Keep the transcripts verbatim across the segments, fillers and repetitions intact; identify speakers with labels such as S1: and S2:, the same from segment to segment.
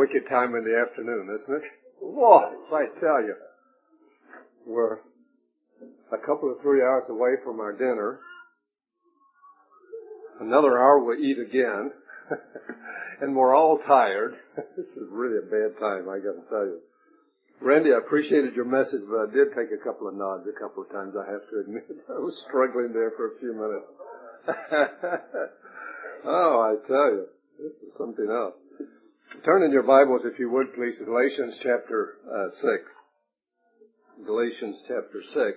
S1: wicked time in the afternoon, isn't it? Whoa, I tell you. We're a couple of three hours away from our dinner. Another hour we'll eat again. And we're all tired. This is really a bad time, I got to tell you. Randy, I appreciated your message, but I did take a couple of nods a couple of times, I have to admit. I was struggling there for a few minutes. Oh, I tell you, this is something else. Turn in your Bibles, if you would, please, to Galatians chapter uh, six. Galatians chapter six.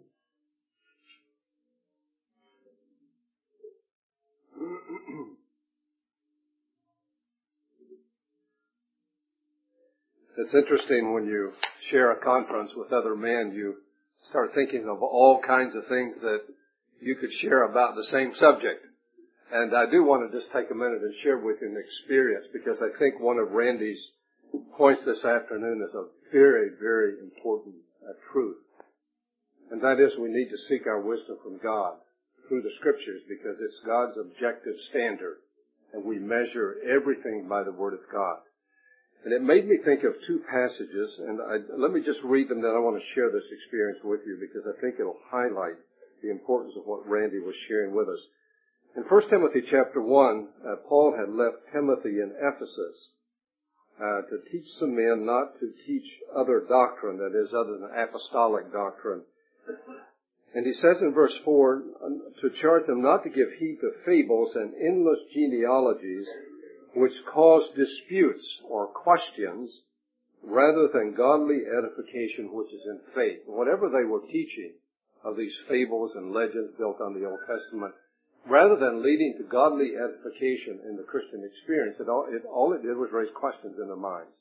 S1: It's interesting when you share a conference with other men, you start thinking of all kinds of things that you could share about the same subject. And I do want to just take a minute and share with you an experience, because I think one of Randy's points this afternoon is a very, very important uh, truth. And that is, we need to seek our wisdom from God through the Scriptures, because it's God's objective standard, and we measure everything by the Word of God. And it made me think of two passages, and I, let me just read them, then I want to share this experience with you, because I think it'll highlight the importance of what Randy was sharing with us. In First Timothy chapter one, uh, Paul had left Timothy in Ephesus uh, to teach some men not to teach other doctrine, that is, other than apostolic doctrine. And he says in verse four, to charge them not to give heed to fables and endless genealogies, which cause disputes or questions, rather than godly edification which is in faith. Whatever they were teaching of these fables and legends built on the Old Testament, rather than leading to godly edification in the Christian experience, it all it, all it did was raise questions in their minds.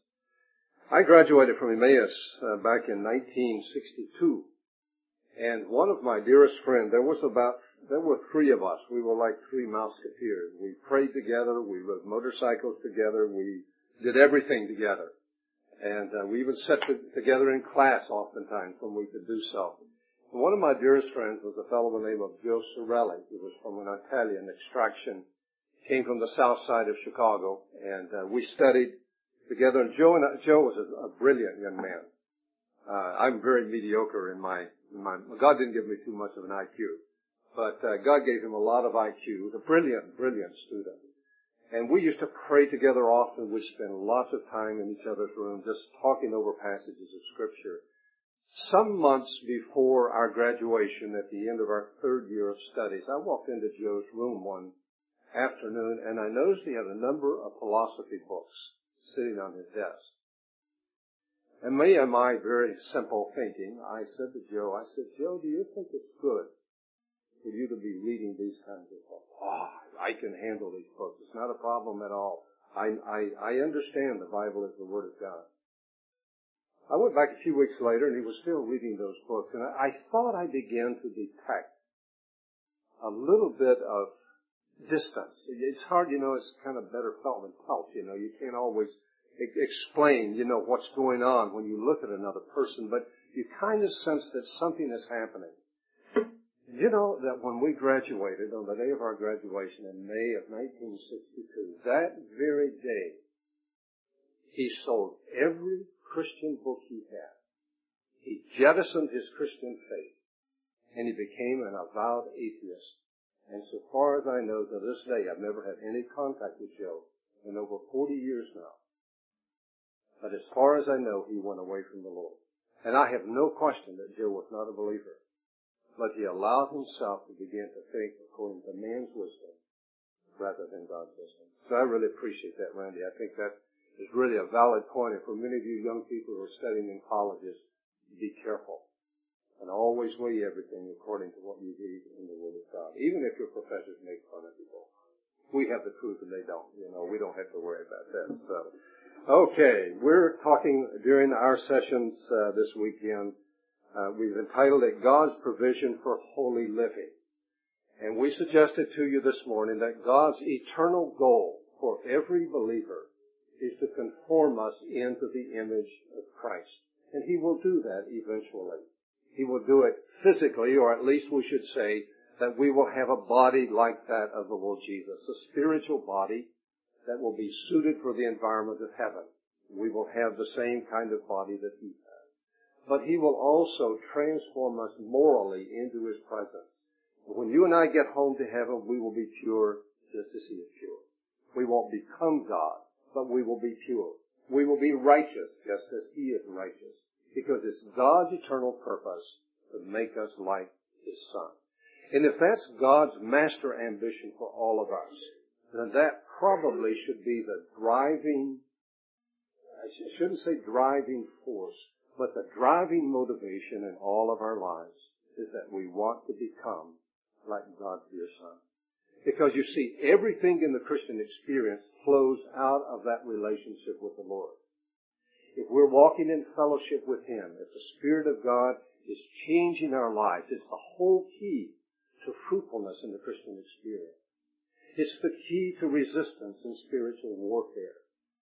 S1: I graduated from Emmaus uh, back in nineteen sixty-two, and one of my dearest friends, there was about There were three of us. We were like three Musketeers. We prayed together. We rode motorcycles together. We did everything together. And uh, we even sat to, together in class oftentimes when we could do so. And one of my dearest friends was a fellow by the name of Joe Sorelli. He was from an Italian extraction. Came from the south side of Chicago. And uh, we studied together. And Joe, and I, Joe was a, a brilliant young man. Uh, I'm very mediocre in my, in my... God didn't give me too much of an I Q. But uh, God gave him a lot of I Q. A brilliant, brilliant student. And we used to pray together often. We spent lots of time in each other's room just talking over passages of Scripture. Some months before our graduation, at the end of our third year of studies, I walked into Joe's room one afternoon, and I noticed he had a number of philosophy books sitting on his desk. And me and my very simple thinking, I said to Joe, I said, Joe, do you think it's good for you to be reading these kinds of books? Oh, I can handle these books. It's not a problem at all. I, I, I understand the Bible is the Word of God. I went back a few weeks later, and he was still reading those books, and I, I thought I began to detect a little bit of distance. It's hard, you know, it's kind of better felt than felt, you know. You can't always e- explain, you know, what's going on when you look at another person, but you kind of sense that something is happening. You know that when we graduated, on the day of our graduation in May of nineteen sixty-two, that very day, he sold every Christian book he had. He jettisoned his Christian faith, and he became an avowed atheist. And so far as I know, to this day, I've never had any contact with Joe in over forty years now. But as far as I know, he went away from the Lord. And I have no question that Joe was not a believer. But he allowed himself to begin to think according to man's wisdom rather than God's wisdom. So I really appreciate that, Randy. I think that is really a valid point. And for many of you young people who are studying in colleges, be careful. And always weigh everything according to what you read in the Word of God. Even if your professors make fun of people. We have the truth and they don't. You know, we don't have to worry about that. So, okay. We're talking during our sessions uh, this weekend. Uh, we've entitled it God's Provision for Holy Living. And we suggested to you this morning that God's eternal goal for every believer is to conform us into the image of Christ. And He will do that eventually. He will do it physically, or at least we should say that we will have a body like that of the Lord Jesus, a spiritual body that will be suited for the environment of heaven. We will have the same kind of body that He has. But He will also transform us morally into His presence. When you and I get home to heaven, we will be pure just as He is pure. We won't become God, but we will be pure. We will be righteous just as He is righteous, because it's God's eternal purpose to make us like His Son. And if that's God's master ambition for all of us, then that probably should be the driving, I shouldn't say driving force, but the driving motivation in all of our lives is that we want to become like God's dear Son. Because you see, everything in the Christian experience flows out of that relationship with the Lord. If we're walking in fellowship with Him, if the Spirit of God is changing our lives, it's the whole key to fruitfulness in the Christian experience. It's the key to resistance in spiritual warfare.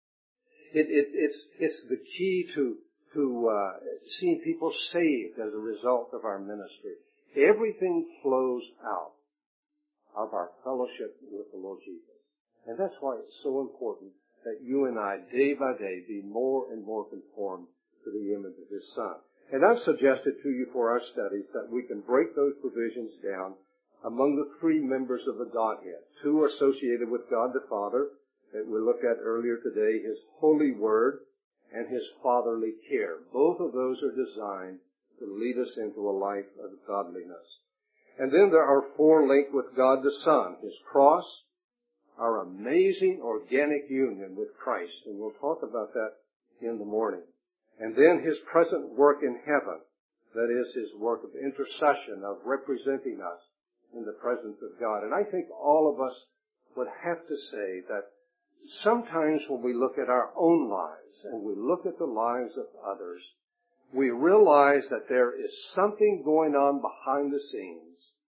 S1: It, it, it's, it's the key to, to uh, seeing people saved as a result of our ministry. Everything flows out of our fellowship with the Lord Jesus. And that's why it's so important that you and I, day by day, be more and more conformed to the image of His Son. And I've suggested to you for our studies that we can break those provisions down among the three members of the Godhead. Two are associated with God the Father, that we looked at earlier today, His holy word and His fatherly care. Both of those are designed to lead us into a life of godliness. And then there are four linked with God the Son, His cross, our amazing organic union with Christ, and we'll talk about that in the morning. And then His present work in heaven, that is His work of intercession, of representing us in the presence of God. And I think all of us would have to say that sometimes when we look at our own lives and we look at the lives of others, we realize that there is something going on behind the scenes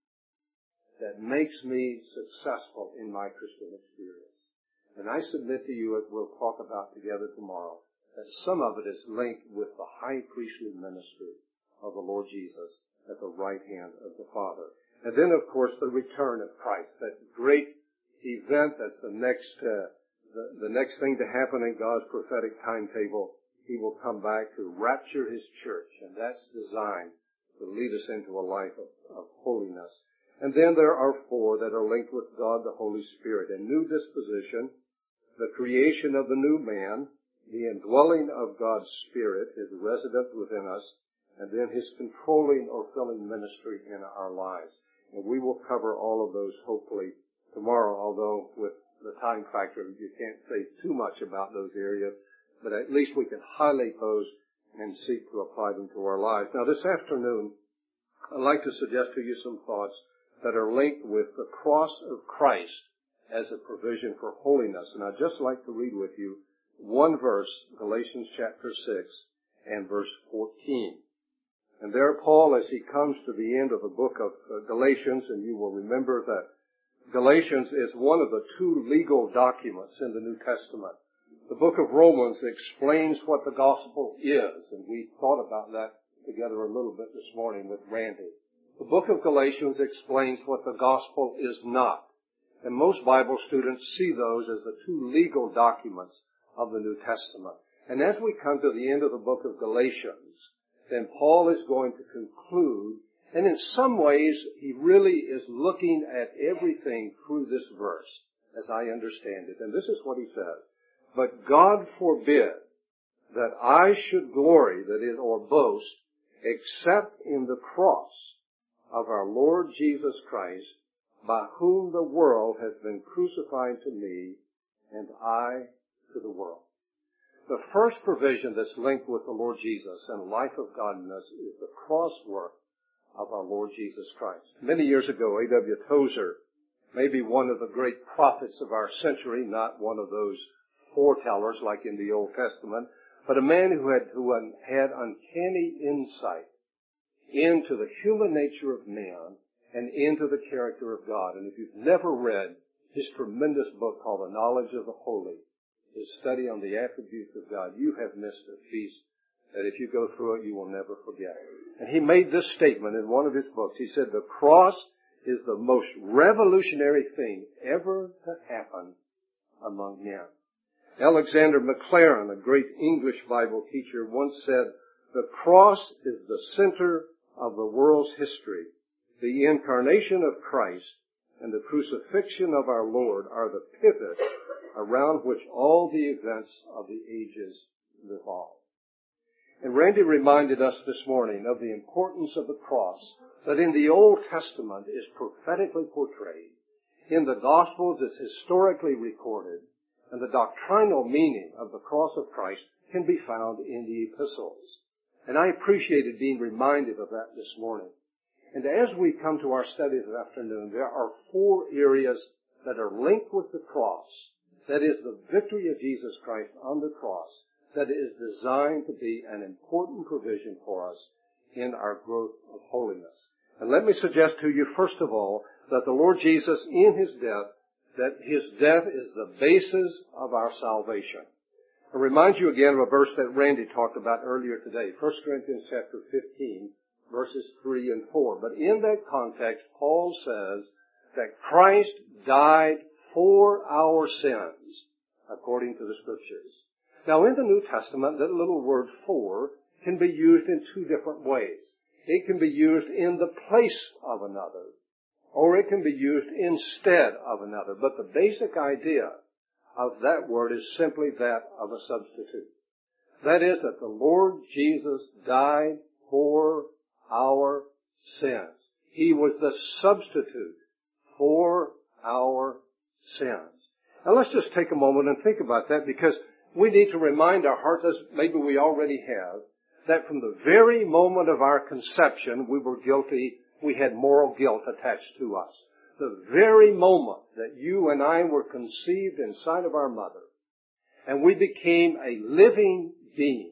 S1: that makes me successful in my Christian experience. And I submit to you, as we'll talk about together tomorrow, that some of it is linked with the high priestly ministry of the Lord Jesus at the right hand of the Father. And then, of course, the return of Christ, that great event that's the next, uh, the, the next thing to happen in God's prophetic timetable. He will come back to rapture His church, and that's designed to lead us into a life of, of holiness. And then there are four that are linked with God the Holy Spirit. A new disposition, the creation of the new man, the indwelling of God's Spirit, His residence within us, and then His controlling or filling ministry in our lives. And we will cover all of those hopefully tomorrow, although with the time factor you can't say too much about those areas, but at least we can highlight those and seek to apply them to our lives. Now this afternoon, I'd like to suggest to you some thoughts that are linked with the cross of Christ as a provision for holiness. And I'd just like to read with you one verse, Galatians chapter six and verse fourteen. And there Paul, as he comes to the end of the book of Galatians, and you will remember that Galatians is one of the two legal documents in the New Testament. The book of Romans explains what the gospel is, and we thought about that together a little bit this morning with Randy. The book of Galatians explains what the gospel is not. And most Bible students see those as the two legal documents of the New Testament. And as we come to the end of the book of Galatians, then Paul is going to conclude, and in some ways he really is looking at everything through this verse, as I understand it. And this is what he says: "But God forbid that I should glory, that is, or boast, except in the cross of our Lord Jesus Christ, by whom the world has been crucified to me, and I to the world." The first provision that's linked with the Lord Jesus and life of godliness is the cross work of our Lord Jesus Christ. Many years ago, A W Tozer, maybe one of the great prophets of our century, not one of those foretellers like in the Old Testament, but a man who had, who had uncanny insight into the human nature of man and into the character of God. And if you've never read his tremendous book called The Knowledge of the Holy, his study on the attributes of God, you have missed a feast that if you go through it, you will never forget. And he made this statement in one of his books. He said, "The cross is the most revolutionary thing ever to happen among men." Alexander Maclaren, a great English Bible teacher, once said, "The cross is the center of the world's history. The incarnation of Christ and the crucifixion of our Lord are the pivot around which all the events of the ages revolve." And Randy reminded us this morning of the importance of the cross that in the Old Testament is prophetically portrayed. In the Gospels it's historically recorded, and the doctrinal meaning of the cross of Christ can be found in the epistles. And I appreciated being reminded of that this morning. And as we come to our study this afternoon, there are four areas that are linked with the cross. That is the victory of Jesus Christ on the cross that is designed to be an important provision for us in our growth of holiness. And let me suggest to you, first of all, that the Lord Jesus, in His death, that His death is the basis of our salvation. I remind you again of a verse that Randy talked about earlier today, First Corinthians chapter fifteen, verses three and four. But in that context, Paul says that Christ died for our sins, according to the Scriptures. Now, in the New Testament, that little word "for" can be used in two different ways. It can be used in the place of another, or it can be used instead of another. But the basic idea of that word is simply that of a substitute. That is, that the Lord Jesus died for our sins. He was the substitute for our sins. Now let's just take a moment and think about that, because we need to remind our hearts, as maybe we already have, that from the very moment of our conception we were guilty, we had moral guilt attached to us. The very moment that you and I were conceived inside of our mother, and we became a living being,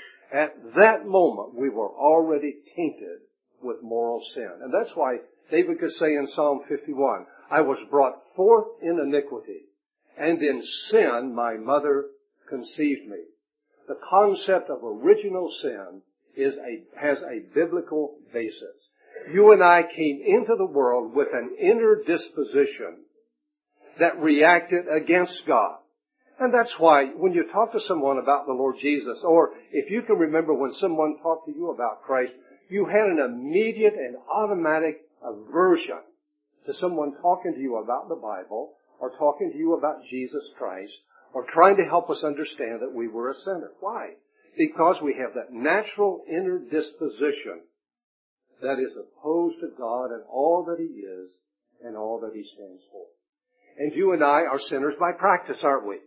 S1: at that moment we were already tainted with moral sin. And that's why David could say in Psalm fifty-one, "I was brought forth in iniquity, and in sin my mother conceived me." The concept of original sin is a, has a biblical basis. You and I came into the world with an inner disposition that reacted against God. And that's why when you talk to someone about the Lord Jesus, or if you can remember when someone talked to you about Christ, you had an immediate and automatic aversion to someone talking to you about the Bible, or talking to you about Jesus Christ, or trying to help us understand that we were a sinner. Why? Because we have that natural inner disposition that is opposed to God and all that He is and all that He stands for. And you and I are sinners by practice, aren't we?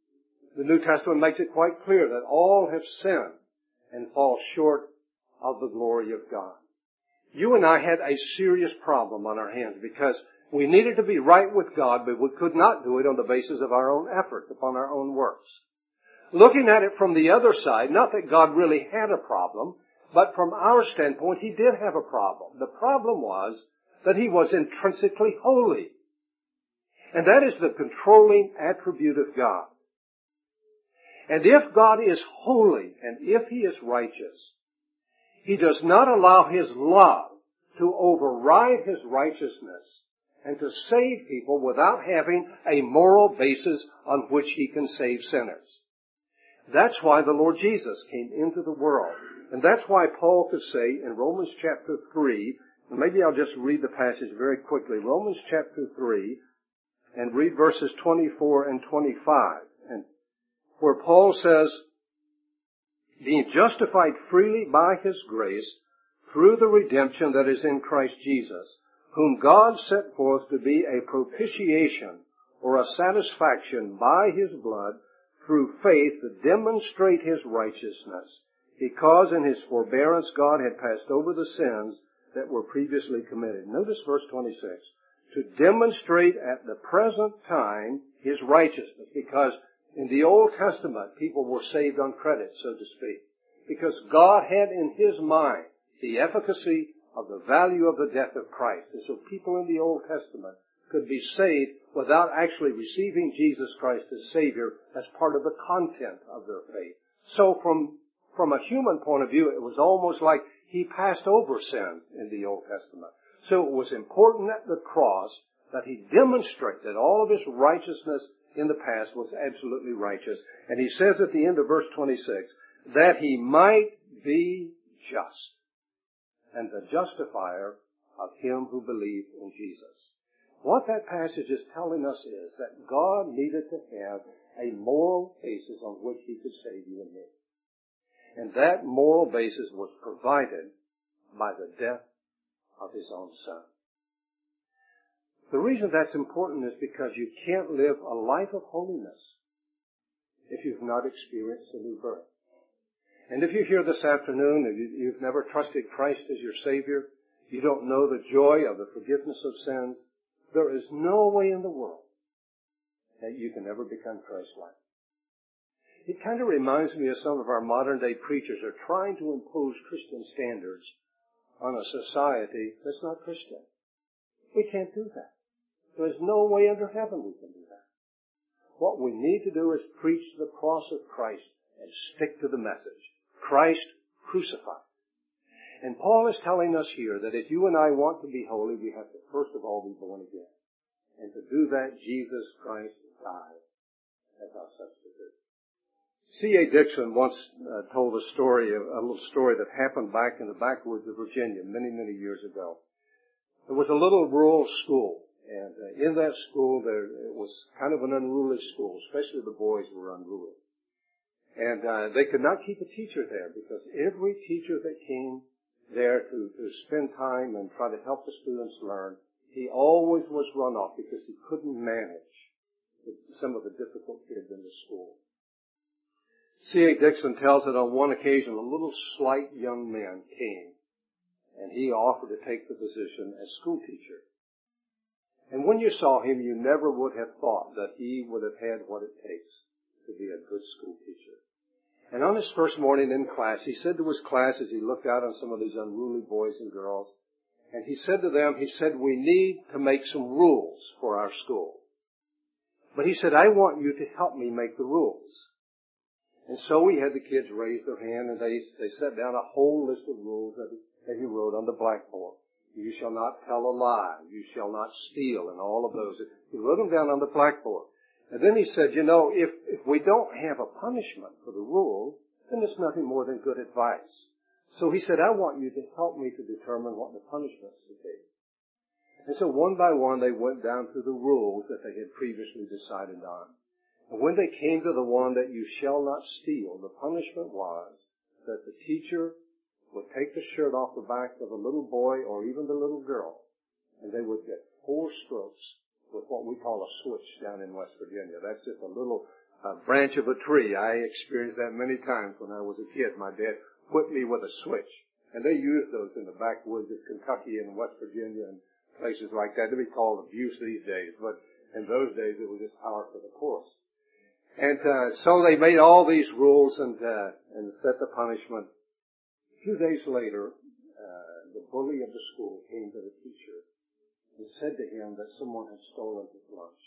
S1: The New Testament makes it quite clear that all have sinned and fall short of the glory of God. You and I had a serious problem on our hands because we needed to be right with God, but we could not do it on the basis of our own effort, upon our own works. Looking at it from the other side, not that God really had a problem, but from our standpoint, He did have a problem. The problem was that He was intrinsically holy. And that is the controlling attribute of God. And if God is holy, and if He is righteous, He does not allow His love to override His righteousness and to save people without having a moral basis on which He can save sinners. That's why the Lord Jesus came into the world. And that's why Paul could say in Romans chapter three, and maybe I'll just read the passage very quickly, Romans chapter three, and read verses twenty-four and twenty-five, and where Paul says, "Being justified freely by His grace through the redemption that is in Christ Jesus, whom God set forth to be a propitiation or a satisfaction by His blood through faith to demonstrate His righteousness, because in His forbearance God had passed over the sins that were previously committed." Notice verse twenty-six. To demonstrate at the present time His righteousness, because in the Old Testament people were saved on credit, so to speak, because God had in His mind the efficacy of the value of the death of Christ. And so people in the Old Testament could be saved without actually receiving Jesus Christ as Savior as part of the content of their faith. So from, from a human point of view, it was almost like He passed over sin in the Old Testament. So it was important at the cross that He demonstrated all of His righteousness in the past was absolutely righteous. And he says at the end of verse twenty-six, that he might be just and the justifier of him who believed in Jesus. What that passage is telling us is that God needed to have a moral basis on which he could save you and me. And that moral basis was provided by the death of his own Son. The reason that's important is because you can't live a life of holiness if you've not experienced a new birth. And if you're here this afternoon and you've never trusted Christ as your Savior, you don't know the joy of the forgiveness of sins, there is no way in the world that you can ever become Christ-like. It kind of reminds me of some of our modern-day preachers who are trying to impose Christian standards on a society that's not Christian. We can't do that. There's no way under heaven we can do that. What we need to do is preach the cross of Christ and stick to the message. Christ crucified. And Paul is telling us here that if you and I want to be holy, we have to first of all be born again. And to do that, Jesus Christ died as our substitute. C A Dixon once uh, told a story, a, a little story that happened back in the backwoods of Virginia many, many years ago. There was a little rural school, and uh, in that school there it was kind of an unruly school, especially the boys were unruly. And uh, they could not keep a teacher there because every teacher that came there to, to spend time and try to help the students learn, he always was run off because he couldn't manage some of the difficult kids in the school. C A Dixon tells that on one occasion a little slight young man came and he offered to take the position as school teacher. And when you saw him, you never would have thought that he would have had what it takes to be a good school teacher. And on his first morning in class, he said to his class as he looked out on some of these unruly boys and girls, and he said to them, he said, we need to make some rules for our school. But he said, I want you to help me make the rules. And so we had the kids raise their hand and they, they set down a whole list of rules that, that he wrote on the blackboard. You shall not tell a lie. You shall not steal, and all of those. He wrote them down on the blackboard. And then he said, you know, if, if we don't have a punishment for the rule, then it's nothing more than good advice. So he said, I want you to help me to determine what the punishments should be. And so one by one they went down through the rules that they had previously decided on. And when they came to the one that you shall not steal, the punishment was that the teacher would take the shirt off the back of a little boy or even the little girl, and they would get four strokes with what we call a switch down in West Virginia. That's just a little uh, branch of a tree. I experienced that many times when I was a kid. My dad whipped me with a switch, and they used those in the backwoods of Kentucky and West Virginia and places like that. They'd be called abuse these days, but in those days it was just power for the course. And uh, so they made all these rules and uh, and set the punishment. A few days later, uh, the bully of the school came to the teacher and said to him that someone had stolen his lunch.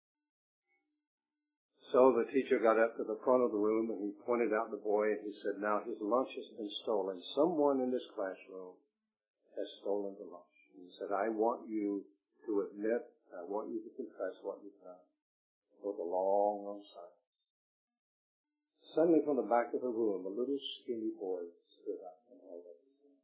S1: So the teacher got up to the front of the room and he pointed out the boy and he said, now his lunch has been stolen. Someone in this classroom has stolen the lunch. And he said, I want you to admit, I want you to confess what you've done. There was a long, long silence. Suddenly from the back of the room, a little skinny boy stood up and held up his hand.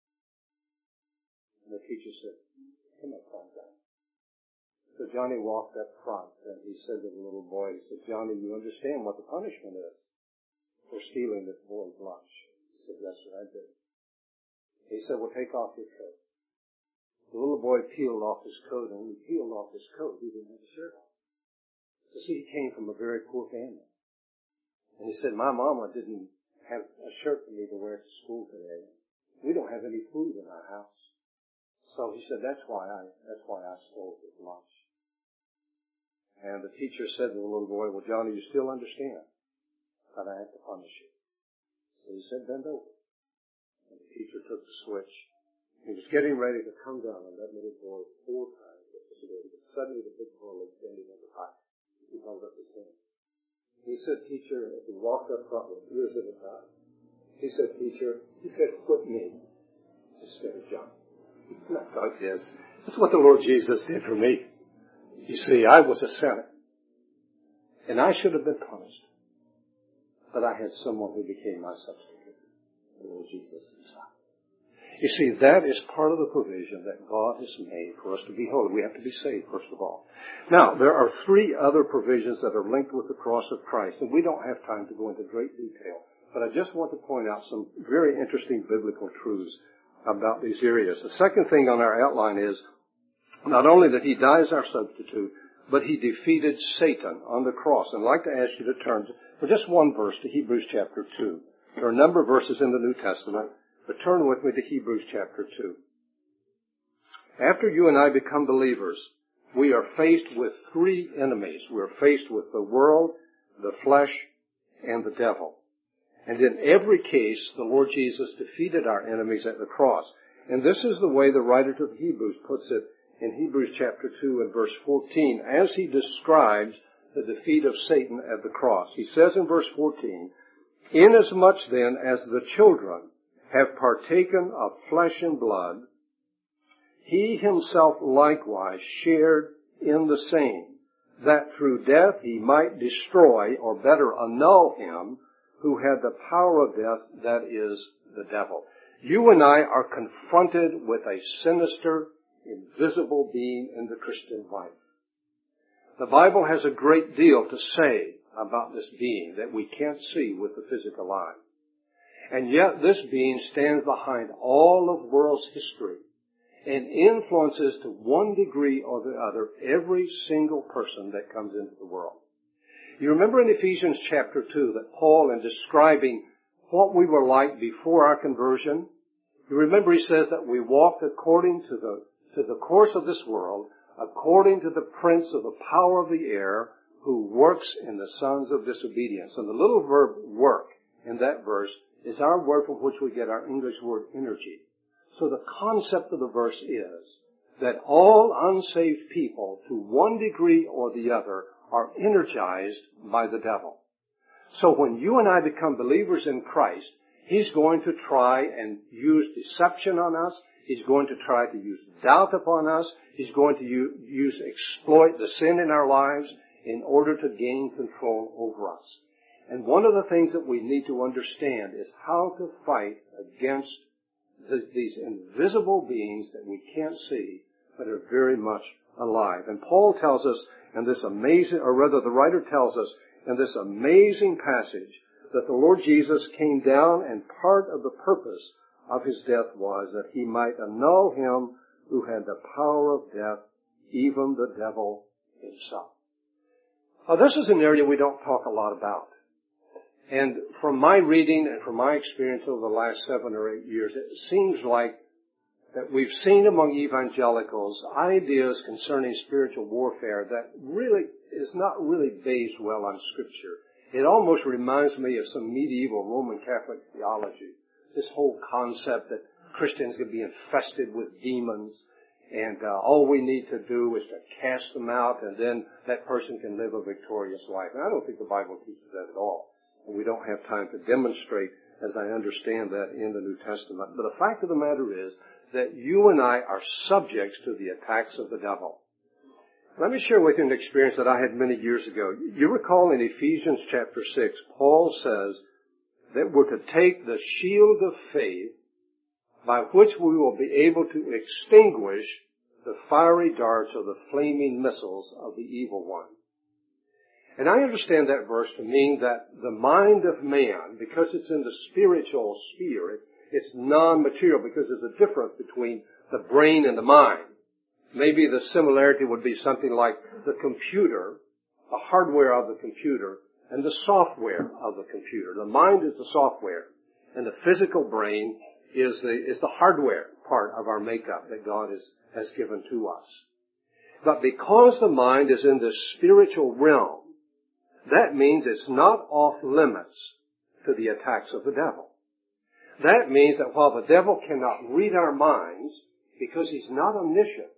S1: And the teacher said, come up, calm down. So Johnny walked up front and he said to the little boy, he said, Johnny, you understand what the punishment is for stealing this boy's lunch? He said, yes, sir, I do. He said, well, take off your coat. The little boy peeled off his coat, and when he peeled off his coat, he didn't have a shirt on. You see, he came from a very poor family. And he said, my mama didn't have a shirt for me to wear to school today. We don't have any food in our house. So he said, that's why I, that's why I stole his lunch. And the teacher said to the little boy, well, Johnny, you still understand that I have to punish you. So he said, bend over. And the teacher took the switch. He was getting ready to come down on that little boy four times. But suddenly the big boy was standing on the high. He held up his hand. He said, teacher, as he walked up front with tears in his eyes, he said, teacher, he said, quit me instead of John. Not like this. That's what the Lord Jesus did for me. You see, I was a sinner.
S2: And I should have been punished. But I had someone who became my substitute, the Lord Jesus himself. You see, that is part of the provision that God has made for us to be holy. We have to be saved, first of all. Now, there are three other provisions that are linked with the cross of Christ, and we don't have time to go into great detail. But I just want to point out some very interesting biblical truths about these areas. The second thing on our outline is not only that he dies our substitute, but he defeated Satan on the cross. And I'd like to ask you to turn to, for just one verse to Hebrews chapter two. There are a number of verses in the New Testament, but turn with me to Hebrews chapter two. After you and I become believers, we are faced with three enemies. We're faced with the world, the flesh, and the devil. And in every case, the Lord Jesus defeated our enemies at the cross. And this is the way the writer to the Hebrews puts it in Hebrews chapter two and verse fourteen, as he describes the defeat of Satan at the cross. He says in verse fourteen, "Inasmuch then as the children have partaken of flesh and blood, he himself likewise shared in the same, that through death he might destroy, or better annul him, who had the power of death, that is, the devil." You and I are confronted with a sinister, invisible being in the Christian life. The Bible has a great deal to say about this being that we can't see with the physical eye. And yet this being stands behind all of world's history and influences to one degree or the other every single person that comes into the world. You remember in Ephesians chapter two that Paul, in describing what we were like before our conversion, you remember he says that we walked according to the, to the course of this world, according to the prince of the power of the air, who works in the sons of disobedience. And the little verb work in that verse is our word from which we get our English word energy. So the concept of the verse is that all unsaved people, to one degree or the other, are energized by the devil. So when you and I become believers in Christ, he's going to try and use deception on us. He's going to try to use doubt upon us. He's going to use, exploit the sin in our lives in order to gain control over us. And one of the things that we need to understand is how to fight against the, these invisible beings that we can't see, but are very much alive. And Paul tells us in this amazing, or rather the writer tells us in this amazing passage that the Lord Jesus came down, and part of the purpose of his death was that he might annul him who had the power of death, even the devil himself. Now, this is an area we don't talk a lot about. And from my reading and from my experience over the last seven or eight years, it seems like that we've seen among evangelicals ideas concerning spiritual warfare that really is not really based well on Scripture. It almost reminds me of some medieval Roman Catholic theology. This whole concept that Christians can be infested with demons, and uh, all we need to do is to cast them out, and then that person can live a victorious life. And I don't think the Bible teaches that at all. And we don't have time to demonstrate, as I understand that, in the New Testament. But the fact of the matter is that you and I are subjects to the attacks of the devil. Let me share with you an experience that I had many years ago. You recall in Ephesians chapter six, Paul says that we're to take the shield of faith by which we will be able to extinguish the fiery darts or the flaming missiles of the evil one. And I understand that verse to mean that the mind of man, because it's in the spiritual sphere, it's non-material because there's a difference between the brain and the mind. Maybe the similarity would be something like the computer, the hardware of the computer, and the software of the computer. The mind is the software, and the physical brain is the, is the hardware part of our makeup that God is, has given to us. But because the mind is in the spiritual realm, that means it's not off limits to the attacks of the devil. That means that while the devil cannot read our minds, because he's not omniscient,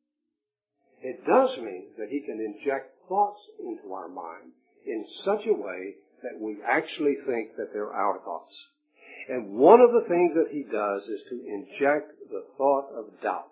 S2: it does mean that he can inject thoughts into our mind in such a way that we actually think that they're our thoughts. And one of the things that he does is to inject the thought of doubt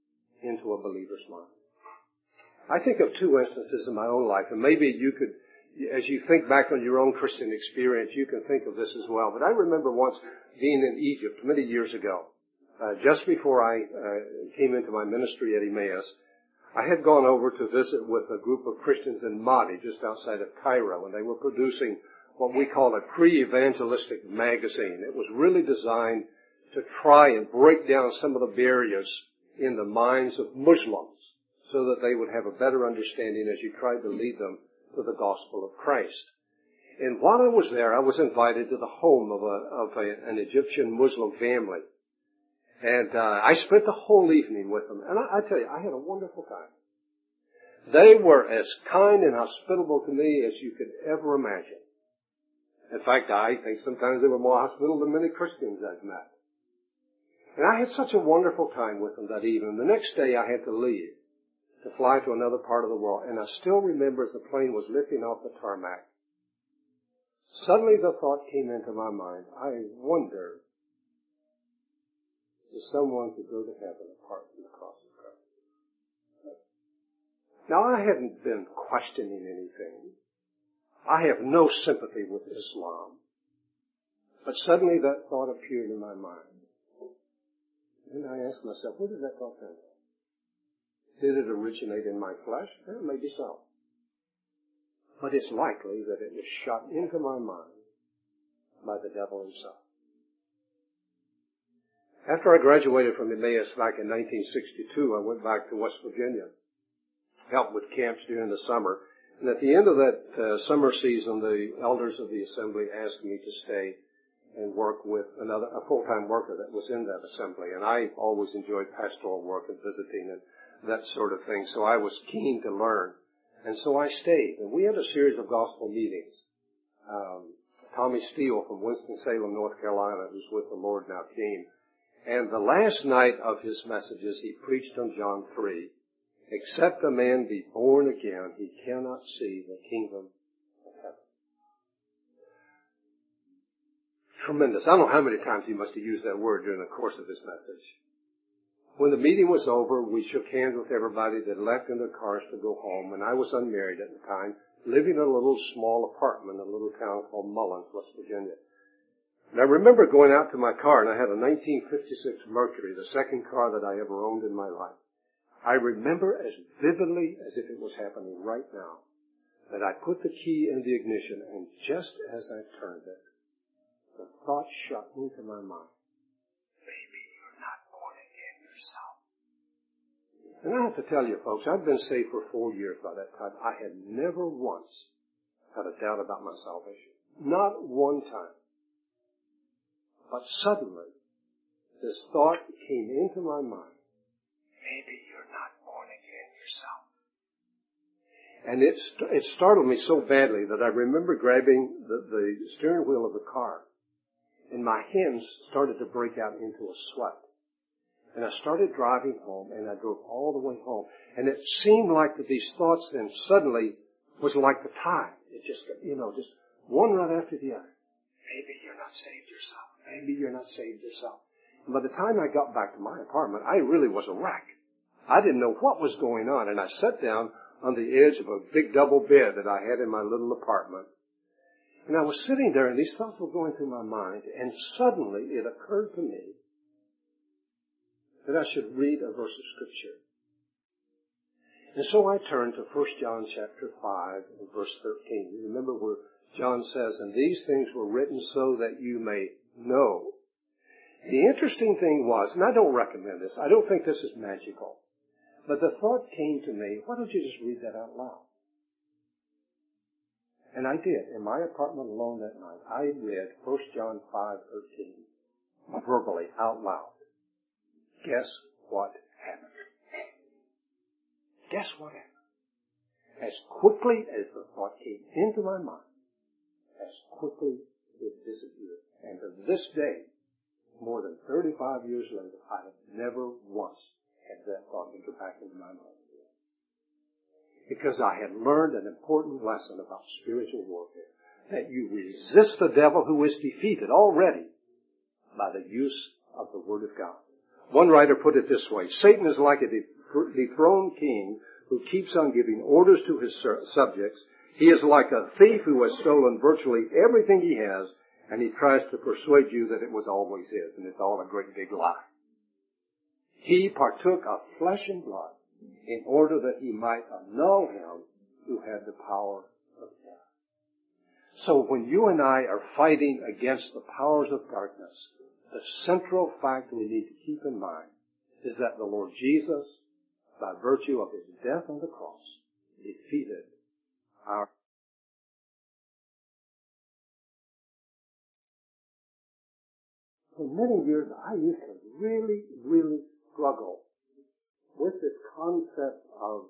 S2: into a believer's mind. I think of two instances in my own life, and maybe you could as you think back on your own Christian experience, you can think of this as well. But I remember once being in Egypt many years ago, uh, just before I uh, came into my ministry at Emmaus. I had gone over to visit with a group of Christians in Mahdi, just outside of Cairo, and they were producing what we call a pre-evangelistic magazine. It was really designed to try and break down some of the barriers in the minds of Muslims so that they would have a better understanding as you tried to lead them to the gospel of Christ. And while I was there, I was invited to the home of, a, of a, an Egyptian Muslim family. And uh, I spent the whole evening with them. And I, I tell you, I had a wonderful time. They were as kind and hospitable to me as you could ever imagine. In fact, I think sometimes they were more hospitable than many Christians I've met. And I had such a wonderful time with them that evening. The next day I had to leave to fly to another part of the world. And I still remember as the plane was lifting off the tarmac, suddenly the thought came into my mind, I wonder if someone could go to heaven apart from the cross of Christ. Now, I hadn't been questioning anything. I have no sympathy with Islam. But suddenly that thought appeared in my mind. And I asked myself, where did that thought come from? Did it originate in my flesh? Well, maybe so. But it's likely that it was shot into my mind by the devil himself. After I graduated from Emmaus back in nineteen sixty-two, I went back to West Virginia, helped with camps during the summer. And at the end of that uh, summer season, the elders of the assembly asked me to stay and work with another, a full-time worker that was in that assembly. And I always enjoyed pastoral work and visiting and that sort of thing. So I was keen to learn. And so I stayed. And we had a series of gospel meetings. Um, Tommy Steele from Winston-Salem, North Carolina, who's with the Lord now, came. And the last night of his messages, he preached on John three. Except a man be born again, he cannot see the kingdom of heaven. Tremendous. I don't know how many times he must have used that word during the course of his message. When the meeting was over, we shook hands with everybody that left in their cars to go home. And I was unmarried at the time, living in a little small apartment in a little town called Mullins, West Virginia. And I remember going out to my car, and I had a nineteen fifty-six Mercury, the second car that I ever owned in my life. I remember as vividly as if it was happening right now that I put the key in the ignition, and just as I turned it, the thought shot into my mind, maybe you're not born again yourself. And I have to tell you, folks, I've been saved for four years by that time. I had never once had a doubt about my salvation. Not one time. But suddenly, this thought came into my mind, maybe you're not born again yourself. And it, st- it startled me so badly that I remember grabbing the, the steering wheel of the car, and my hands started to break out into a sweat. And I started driving home, and I drove all the way home. And it seemed like that these thoughts then suddenly was like the tide. It just, you know, just one right after the other. Maybe you're not saved yourself. Maybe you're not saved yourself. And by the time I got back to my apartment, I really was a wreck. I didn't know what was going on, and I sat down on the edge of a big double bed that I had in my little apartment. And I was sitting there, and these thoughts were going through my mind, and suddenly it occurred to me that I should read a verse of Scripture. And so I turned to First John chapter five and verse thirteen. You remember where John says, and these things were written so that you may know. The interesting thing was, and I don't recommend this, I don't think this is magical, but the thought came to me, why don't you just read that out loud? And I did. In my apartment alone that night, I read First John five thirteen verbally out loud. Guess what happened? Guess what happened? As quickly as the thought came into my mind, as quickly it disappeared. And to this day, more than thirty-five years later, I have never once had that thought enter back into my mind again. Because I had learned an important lesson about spiritual warfare. That you resist the devil who is defeated already by the use of the Word of God. One writer put it this way, Satan is like a dethroned king who keeps on giving orders to his subjects. He is like a thief who has stolen virtually everything he has, and he tries to persuade you that it was always his, and it's all a great big lie. He partook of flesh and blood in order that he might annul him who had the power of death. So when you and I are fighting against the powers of darkness, the central fact we need to keep in mind is that the Lord Jesus, by virtue of his death on the cross, defeated our For many years, I used to really, really struggle with this concept of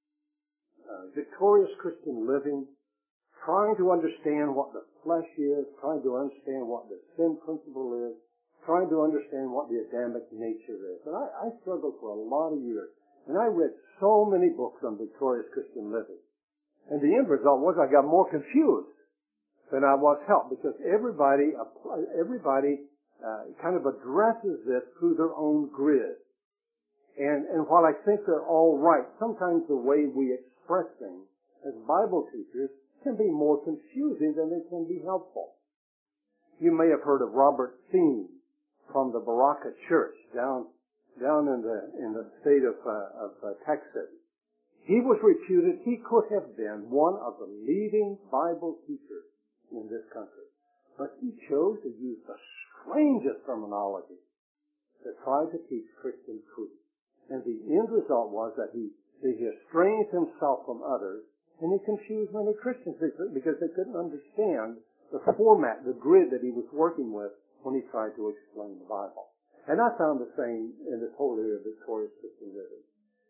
S2: uh, victorious Christian living, trying to understand what the flesh is, trying to understand what the sin principle is, trying to understand what the Adamic nature is. And I, I struggled for a lot of years. And I read so many books on victorious Christian living. And the end result was I got more confused than I was helped, because everybody, everybody uh, kind of addresses this through their own grid. And, and while I think they're all right, sometimes the way we express things as Bible teachers can be more confusing than they can be helpful. You may have heard of Robert Thien from the Baraka Church down down in the in the state of uh, of uh, Texas. He was reputed, he could have been one of the leading Bible teachers in this country. But he chose to use the strangest terminology to try to teach Christian truth. And the end result was that he, he estranged himself from others, and he confused many Christians because they couldn't understand the format, the grid that he was working with when he tried to explain the Bible. And I found the same in this whole area of victorious Christian living.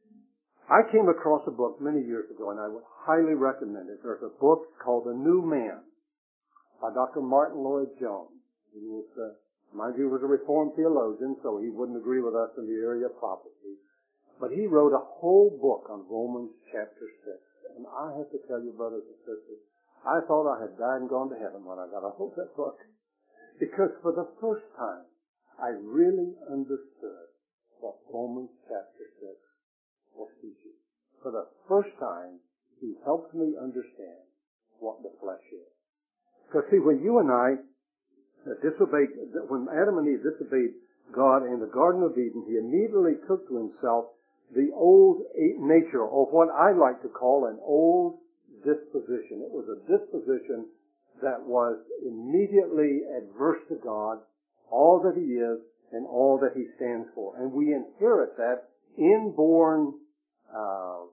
S2: I came across a book many years ago, and I would highly recommend it. There's a book called The New Man by Doctor Martin Lloyd-Jones. He was, uh, mind you, was a Reformed theologian, so he wouldn't agree with us in the area of prophecy. But he wrote a whole book on Romans chapter six. And I have to tell you, brothers and sisters, I thought I had died and gone to heaven when I got a hold of that book. Because for the first time, I really understood what Romans chapter six was teaching. For the first time, he helped me understand what the flesh is. Because see, when you and I disobeyed, when Adam and Eve disobeyed God in the Garden of Eden, he immediately took to himself the old nature, or what I like to call an old disposition. It was a disposition that was immediately adverse to God, all that he is and all that he stands for. And we inherit that inborn uh,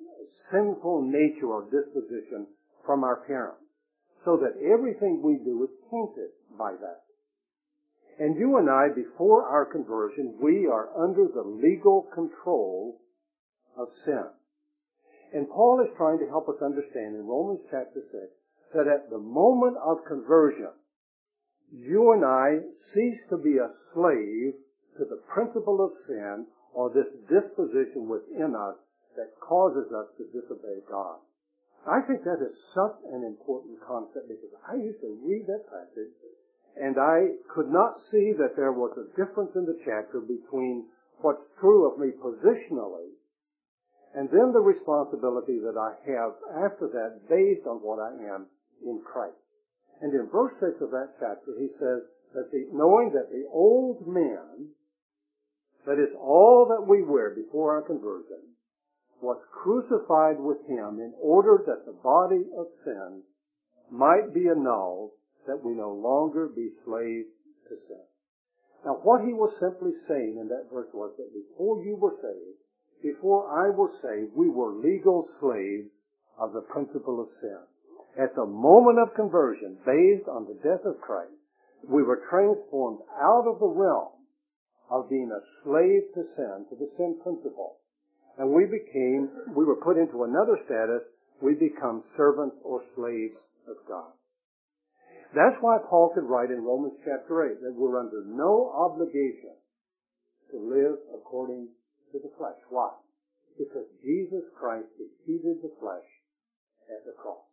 S2: sinful nature or disposition from our parents, so that everything we do is tainted by that. And you and I, before our conversion, we are under the legal control of sin. And Paul is trying to help us understand in Romans chapter six that at the moment of conversion, you and I cease to be a slave to the principle of sin or this disposition within us that causes us to disobey God. I think that is such an important concept, because I used to read that passage and I could not see that there was a difference in the chapter between what's true of me positionally and then the responsibility that I have after that based on what I am in Christ. And in verse six of that chapter, he says that the, knowing that the old man, that is all that we were before our conversion, was crucified with him in order that the body of sin might be annulled, that we no longer be slaves to sin. Now what he was simply saying in that verse was that before you were saved, before I was saved, we were legal slaves of the principle of sin. At the moment of conversion, based on the death of Christ, we were transformed out of the realm of being a slave to sin, to the sin principle. And we became, we were put into another status, we become servants or slaves of God. That's why Paul could write in Romans chapter eight that we're under no obligation to live according to the flesh. Why? Because Jesus Christ defeated the flesh at the cross.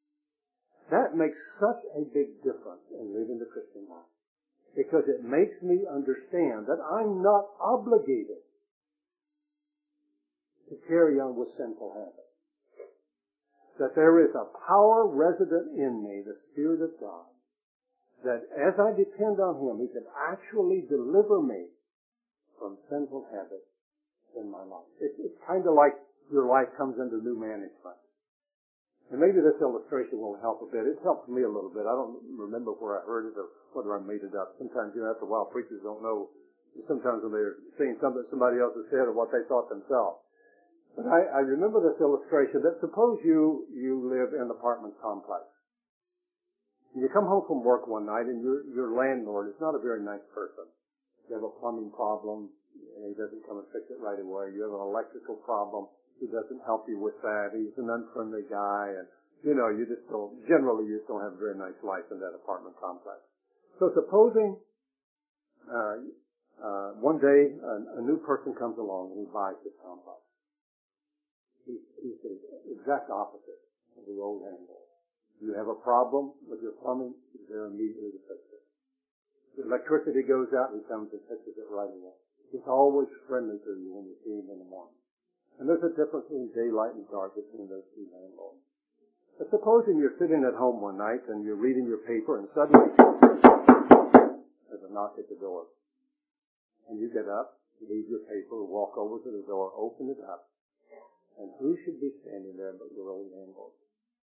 S2: That makes such a big difference in living the Christian life, because it makes me understand that I'm not obligated to carry on with sinful habits. that there is a power resident in me, the Spirit of God, that as I depend on Him, He can actually deliver me from sinful habits in my life. It, it's kind of like your life comes under new management. And maybe this illustration will help a bit. It's helped me a little bit. I don't remember where I heard it or whether I made it up. Sometimes, you know, after a while, preachers don't know. Sometimes when they're seeing something somebody else has said or what they thought themselves. But I, I remember this illustration that suppose you, you live in an apartment complex. You come home from work one night and your, your landlord is not a very nice person. You have a plumbing problem and he doesn't come and fix it right away. You have an electrical problem. He doesn't help you with that. He's an unfriendly guy and, you know, you just don't, generally you just don't have a very nice life in that apartment complex. So supposing, uh, uh, one day a, a new person comes along and he buys this complex. He's, he's the exact opposite of the old landlord. You have a problem with your plumbing, he's there immediately to fix it. The electricity goes out, he comes and fixes it right away. He's always friendly to you when you see him in the morning. And there's a difference between daylight and dark between those two landlords. But supposing you're sitting at home one night and you're reading your paper and suddenly there's a knock at the door. And you get up, leave your paper, walk over to the door, open it up. And who should be standing there but your old landlord?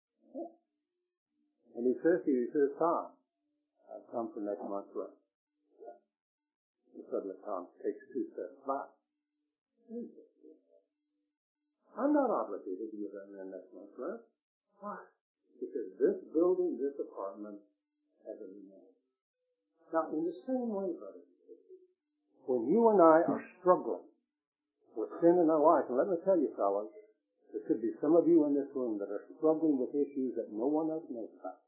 S2: And he says to you, he says, Tom, I've come for next month's rent. And suddenly Tom takes two steps back. I'm not obligated to give that man next month's rent. Why? Because this building, this apartment, has a new manager. Now, in the same way, brothers and sisters, when you and I are struggling with sin in our life, and let me tell you, fellas, there could be some of you in this room that are struggling with issues that no one else knows about.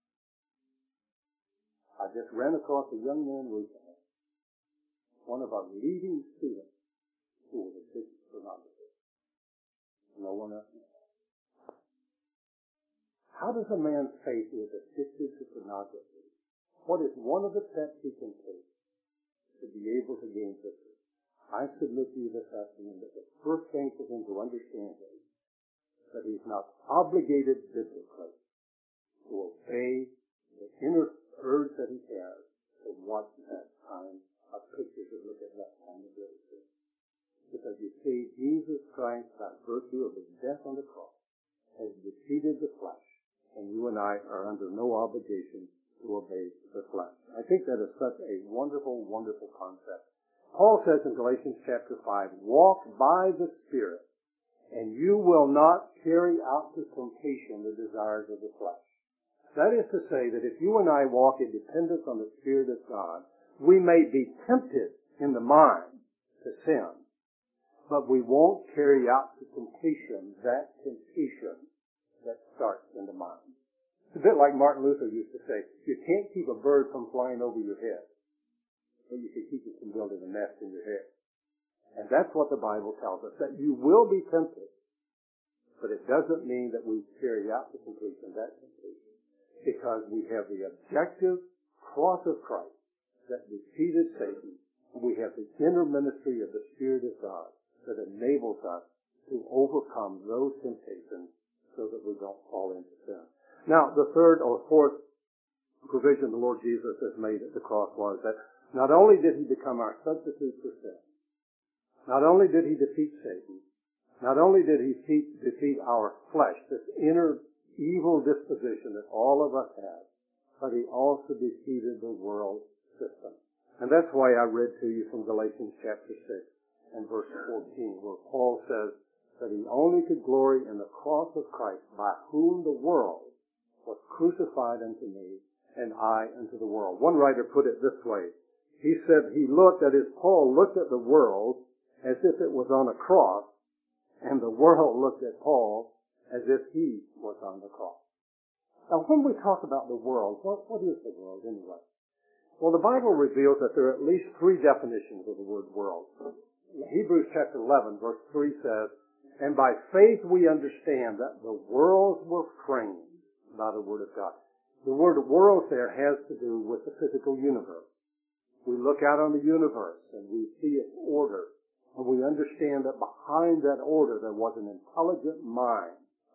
S2: I just ran across a young man recently, one of our leading students, who was addicted to pornography. No one else knows. How does a man's faith who is addicted to pornography, what is one of the steps he can take to be able to gain victory? I submit to you this afternoon that the first thing for him to understand is that he's not obligated biblically to obey the inner urge that he has to watch that kind of pictures or look at that kind of literature. Because you see, Jesus Christ, by virtue of his death on the cross, has defeated the flesh, and you and I are under no obligation to obey the flesh. I think that is such a wonderful, wonderful concept. Paul says in Galatians chapter five, walk by the Spirit, and you will not carry out to completion the desires of the flesh. That is to say that if you and I walk in dependence on the Spirit of God, we may be tempted in the mind to sin, but we won't carry out to completion that temptation that starts in the mind. It's a bit like Martin Luther used to say, you can't keep a bird from flying over your head, but you can keep it from building a nest in your head. And that's what the Bible tells us, that you will be tempted, but it doesn't mean that we carry out to completion that temptation, because we have the objective cross of Christ that defeated Satan, and we have the inner ministry of the Spirit of God that enables us to overcome those temptations so that we don't fall into sin. Now, the third or fourth provision the Lord Jesus has made at the cross was that not only did he become our substitute for sin, not only did he defeat Satan, not only did he defeat, defeat our flesh, this inner evil disposition that all of us have, but he also defeated the world system. And that's why I read to you from Galatians chapter six. And verse fourteen, where Paul says that he only could glory in the cross of Christ, by whom the world was crucified unto me, and I unto the world. One writer put it this way. He said he looked, that is, Paul looked at the world as if it was on a cross, and the world looked at Paul as if he was on the cross. Now, when we talk about the world, what, what is the world anyway? Well, the Bible reveals that there are at least three definitions of the word world. Hebrews chapter eleven, verse three says, and by faith we understand that the worlds were framed by the word of God. The word world there has to do with the physical universe. We look out on the universe and we see its order, and we understand that behind that order there was an intelligent mind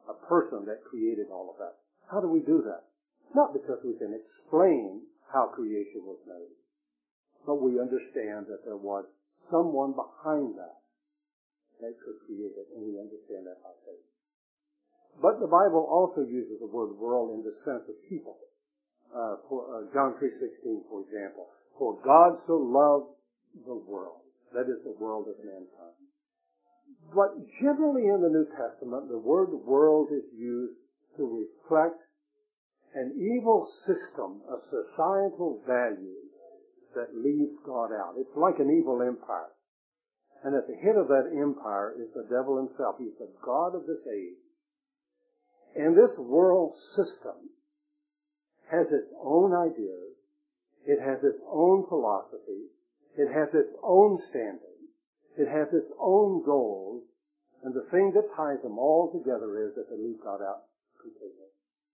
S2: a person that created all of that. How do we do that? Not because we can explain how creation was made, but we understand that there was someone behind that that could create it, and we understand that by faith. But the Bible also uses the word world in the sense of people. Uh, for uh, John three sixteen, for example, for God so loved the world, that is the world of mankind. But generally in the New Testament, the word world is used to reflect an evil system of societal values that leaves God out. It's like an evil empire. And at the head of that empire is the devil himself. He's the god of this age. And this world system has its own ideas. It has its own philosophy. It has its own standards. It has its own goals. And the thing that ties them all together is that they leave God out completely.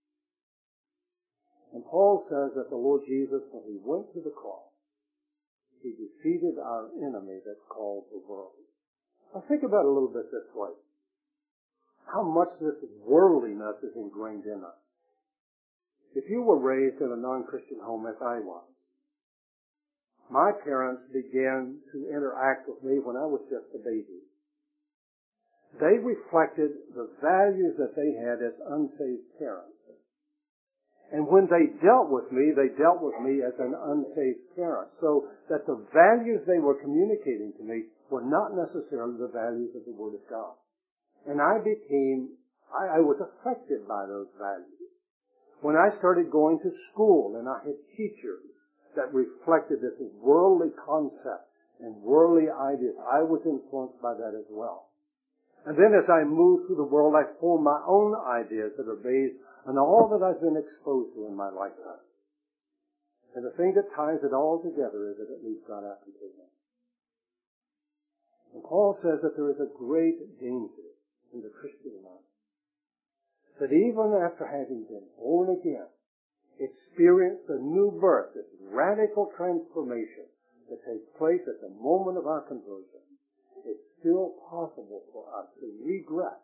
S2: And Paul says that the Lord Jesus, when he went to the cross, he defeated our enemy that's called the world. Now think about it a little bit this way. How much this worldliness is ingrained in us. If you were raised in a non-Christian home as I was, my parents began to interact with me when I was just a baby. They reflected the values that they had as unsaved parents. And when they dealt with me, they dealt with me as an unsaved parent. So that the values they were communicating to me were not necessarily the values of the Word of God. And I became, I, I was affected by those values. When I started going to school and I had teachers that reflected this worldly concept and worldly ideas, I was influenced by that as well. And then as I moved through the world, I formed my own ideas that are based on all that I've been exposed to in my lifetime. And the thing that ties it all together is that it leaves God out completely. And Paul says that there is a great danger in the Christian life. That even after having been born again, experienced a new birth, this radical transformation that takes place at the moment of our conversion, it's still possible for us to regress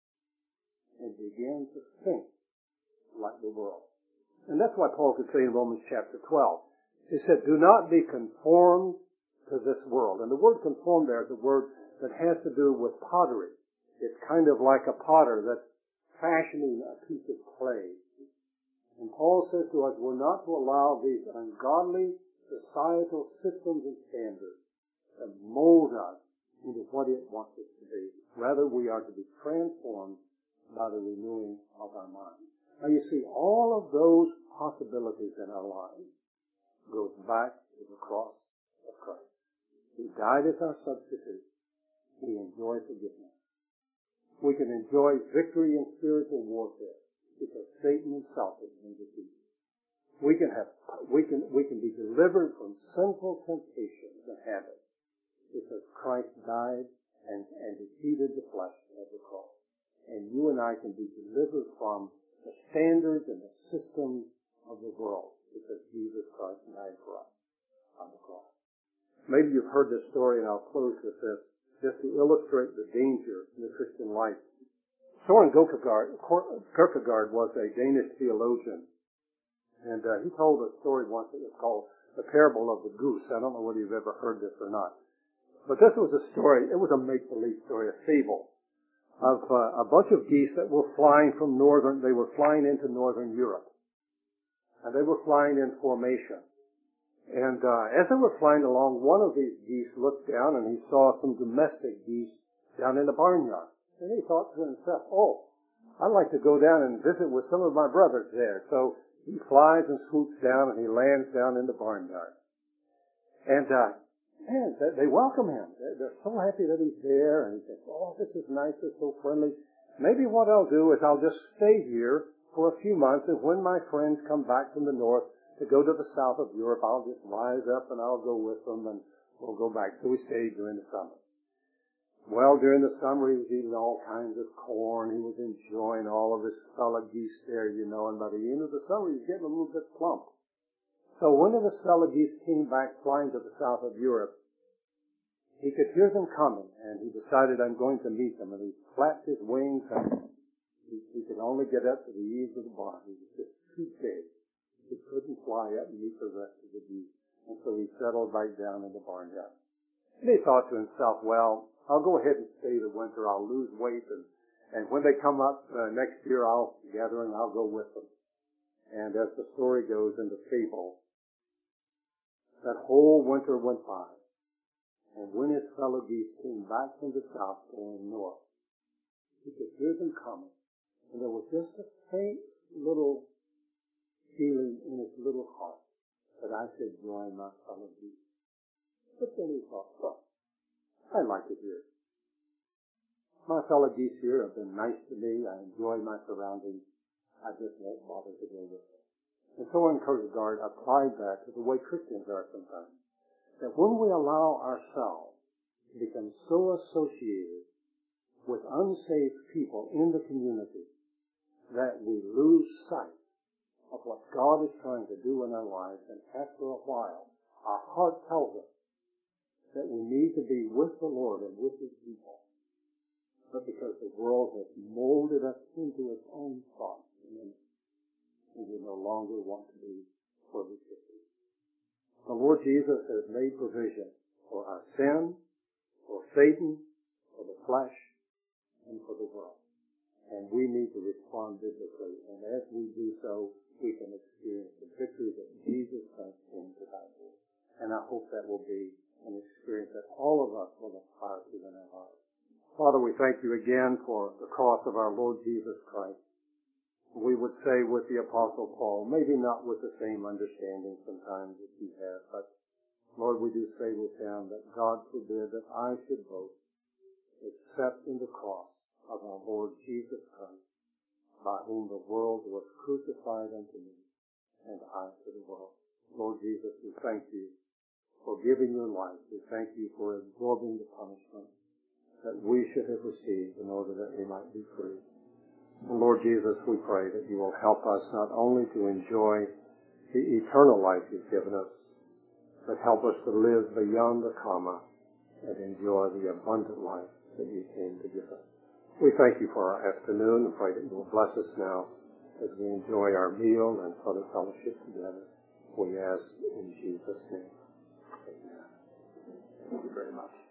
S2: and begin to think like the world. And that's why Paul could say in Romans chapter twelve, he said, do not be conformed to this world. And the word conformed there is a word that has to do with pottery. It's kind of like a potter that's fashioning a piece of clay. And Paul says to us, we're not to allow these ungodly societal systems and standards to mold us into what it wants us to be. Rather, we are to be transformed by the renewing of our mind. Now you see, all of those possibilities in our lives goes back to the cross of Christ. He died as our substitute. We enjoy forgiveness. We can enjoy victory in spiritual warfare because Satan himself has been defeated. We can have, we can, we can be delivered from sinful temptations and habits because Christ died and, and defeated the flesh at the cross. And you and I can be delivered from the standards and the systems of the world because Jesus Christ died for us on the cross. Maybe you've heard this story, and I'll close with this, just to illustrate the danger in the Christian life. Soren Kierkegaard, Kierkegaard was a Danish theologian, and uh, he told a story once that was called The Parable of the Goose. I don't know whether you've ever heard this or not. But this was a story, it was a make-believe story, a fable, of uh, a bunch of geese that were flying from northern, they were flying into northern Europe. And they were flying in formation. And uh, as they were flying along, one of these geese looked down and he saw some domestic geese down in the barnyard. And he thought to himself, oh, I'd like to go down and visit with some of my brothers there. So he flies and swoops down and he lands down in the barnyard. And uh, man, they welcome him. They're so happy that he's there. And he says, oh, this is nice. They're so friendly. Maybe what I'll do is I'll just stay here for a few months. And when my friends come back from the north to go to the south of Europe, I'll just rise up and I'll go with them and we'll go back. So we stayed during the summer. Well, during the summer, he was eating all kinds of corn. He was enjoying all of his fellow geese there, you know. And by the end of the summer, he was getting a little bit plump. So when the fellow geese came back flying to the south of Europe, he could hear them coming, and he decided, I'm going to meet them. And he flapped his wings, and He, he could only get up to the eaves of the barn. He was just too big. He couldn't fly up and meet the rest of the geese. And so he settled right down in the barnyard. And he thought to himself, well, I'll go ahead and stay the winter. I'll lose weight. And, and when they come up uh, next year, I'll gather and I'll go with them. And as the story goes in the fable, that whole winter went by. And when his fellow geese came back from the south going north, he could hear them coming. And there was just a faint little feeling in his little heart that I should join my fellow geese. But then he thought, well, I like it here. My fellow geese here have been nice to me. I enjoy my surroundings. I just won't bother to go with them. And so in Kierkegaard applied that to the way Christians are sometimes. That when we allow ourselves to become so associated with unsaved people in the community that we lose sight of what God is trying to do in our lives, and after a while, our heart tells us that we need to be with the Lord and with His people. But because the world has molded us into its own thoughts and image, and we no longer want to be where we should be. The Lord Jesus has made provision for our sin, for Satan, for the flesh, and for the world. And we need to respond biblically. And as we do so, we can experience the victory that Jesus Christ came to die for. And I hope that will be an experience that all of us will aspire to in our lives. Father, we thank you again for the cross of our Lord Jesus Christ. We would say with the Apostle Paul, maybe not with the same understanding sometimes that you have, but Lord, we do say with him that God forbid that I should boast except in the cross of our Lord Jesus Christ, by whom the world was crucified unto me, and I to the world. Lord Jesus, we thank you for giving your life. We thank you for absorbing the punishment that we should have received in order that we might be free. And Lord Jesus, we pray that you will help us not only to enjoy the eternal life you've given us, but help us to live beyond the comma and enjoy the abundant life that you came to give us. We thank you for our afternoon and pray that you will bless us now as we enjoy our meal and further fellowship together. We ask in Jesus' name. Amen. Thank you very much.